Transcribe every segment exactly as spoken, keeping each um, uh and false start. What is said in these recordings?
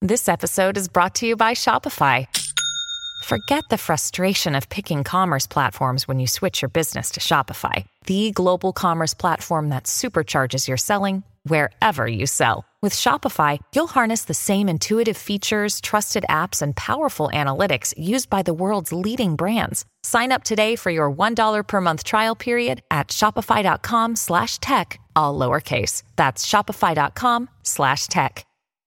This episode is brought to you by Shopify. Forget the frustration of picking commerce platforms when you switch your business to Shopify, the global commerce platform that supercharges your selling wherever you sell. With Shopify, you'll harness the same intuitive features, trusted apps, and powerful analytics used by the world's leading brands. Sign up today for your one dollar per month trial period at shopify.com slash tech, all lowercase. That's shopify.com slash tech.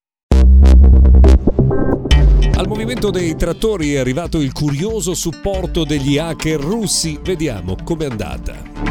Al movimento dei trattori è arrivato il curioso supporto degli hacker russi. Vediamo com'è andata.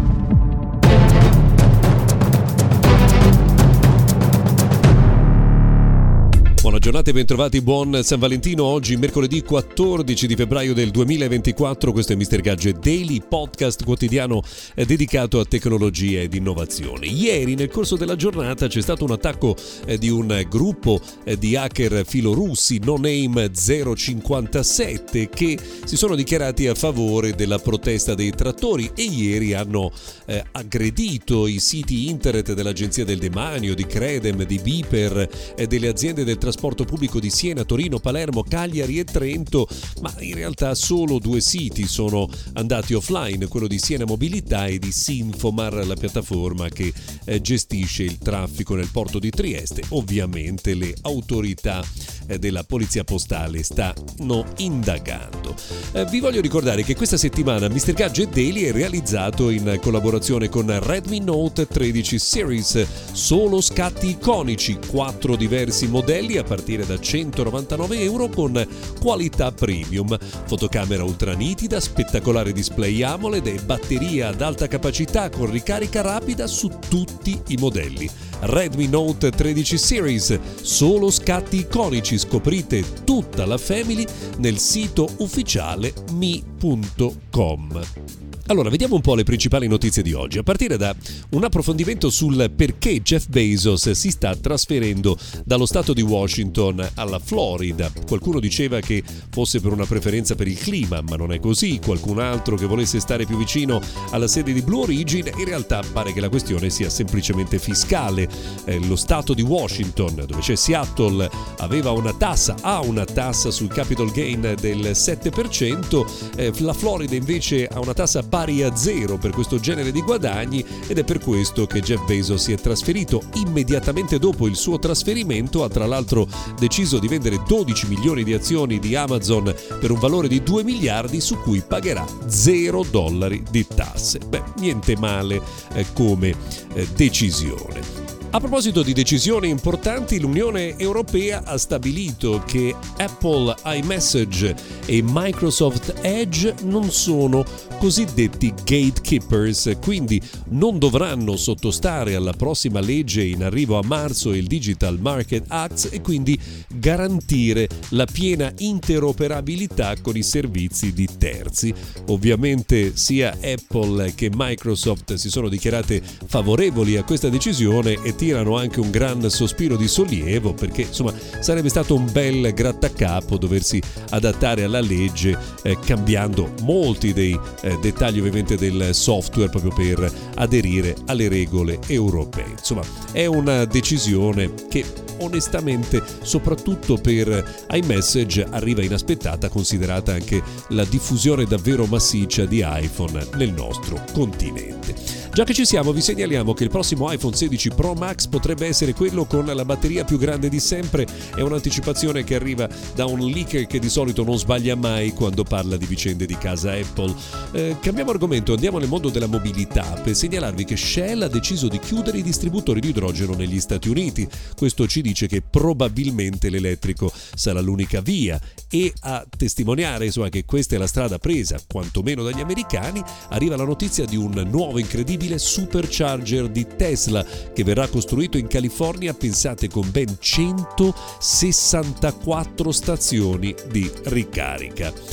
Buona giornata e bentrovati, buon San Valentino. Oggi mercoledì quattordici di febbraio del duemilaventiquattro, questo è mister Gadget Daily, podcast quotidiano dedicato a tecnologia ed innovazione. Ieri nel corso della giornata c'è stato un attacco di un gruppo di hacker filorussi no name zero cinquantasette che si sono dichiarati a favore della protesta dei trattori e ieri hanno eh, aggredito i siti internet dell'Agenzia del Demanio, di Credem, di Biper e delle aziende del trasporto pubblico di Siena, Torino, Palermo, Cagliari e Trento, ma in realtà solo due siti sono andati offline, quello di Siena Mobilità e di Sinfomar, la piattaforma che eh, gestisce il traffico nel porto di Trieste. Ovviamente le autorità eh, della polizia postale stanno indagando. Eh, vi voglio ricordare che questa settimana mister Gadget Daily è realizzato in collaborazione con Redmi Note tredici Series, solo scatti iconici, quattro diversi modelli a partire da centonovantanove euro con qualità premium, fotocamera ultra nitida, spettacolare display AMOLED e batteria ad alta capacità con ricarica rapida su tutti i modelli. Redmi Note tredici Series, solo scatti iconici, scoprite tutta la family nel sito ufficiale mi punto com. Allora, vediamo un po' le principali notizie di oggi, a partire da un approfondimento sul perché Jeff Bezos si sta trasferendo dallo stato di Washington alla Florida. Qualcuno diceva che fosse per una preferenza per il clima, ma non è così. Qualcun altro che volesse stare più vicino alla sede di Blue Origin. In realtà pare che la questione sia semplicemente fiscale. Eh, lo stato di Washington, dove c'è Seattle, aveva una tassa, ha una tassa sul capital gain del sette per cento, eh, la Florida invece ha una tassa pari a zero per questo genere di guadagni ed è per questo che Jeff Bezos si è trasferito. Immediatamente dopo il suo trasferimento ha tra l'altro deciso di vendere dodici milioni di azioni di Amazon per un valore di due miliardi su cui pagherà zero dollari di tasse. Beh, niente male eh, come eh, decisione. A proposito di decisioni importanti, l'Unione Europea ha stabilito che Apple iMessage e Microsoft Edge non sono cosiddetti gatekeepers, quindi non dovranno sottostare alla prossima legge in arrivo a marzo, il Digital Market Act, e quindi garantire la piena interoperabilità con i servizi di terzi. Ovviamente sia Apple che Microsoft si sono dichiarate favorevoli a questa decisione e tirano anche un gran sospiro di sollievo, perché insomma sarebbe stato un bel grattacapo doversi adattare alla legge eh, cambiando molti dei eh, dettagli ovviamente del software proprio per aderire alle regole europee. Insomma, è una decisione che onestamente soprattutto per iMessage arriva inaspettata, considerata anche la diffusione davvero massiccia di iPhone nel nostro continente. Già che ci siamo, vi segnaliamo che il prossimo iPhone sedici Pro Max potrebbe essere quello con la batteria più grande di sempre. È un'anticipazione che arriva da un leaker che di solito non sbaglia mai quando parla di vicende di casa Apple. Eh, cambiamo argomento, andiamo nel mondo della mobilità per segnalarvi che Shell ha deciso di chiudere i distributori di idrogeno negli Stati Uniti. Questo ci dice che probabilmente l'elettrico sarà l'unica via, e a testimoniare insomma che questa è la strada presa quantomeno dagli americani arriva la notizia di un nuovo incredibile supercharger di Tesla che verrà costruito in California, pensate, con ben centosessantaquattro stazioni di ricarica.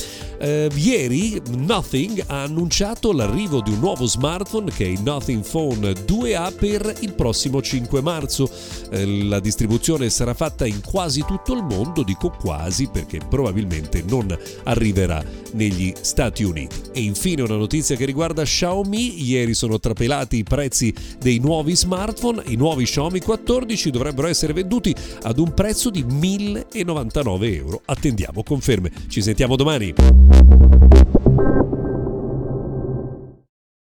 Eh, ieri Nothing ha annunciato l'arrivo di un nuovo smartphone che è il Nothing Phone due A per il prossimo cinque marzo. Eh, la distribuzione sarà fatta in quasi tutto il mondo, dico quasi perché probabilmente non arriverà negli Stati Uniti. E infine una notizia che riguarda Xiaomi. Ieri sono trapelati i prezzi dei nuovi smartphone. I nuovi Xiaomi quattordici dovrebbero essere venduti ad un prezzo di millenovantanove euro. Attendiamo conferme. Ci sentiamo domani.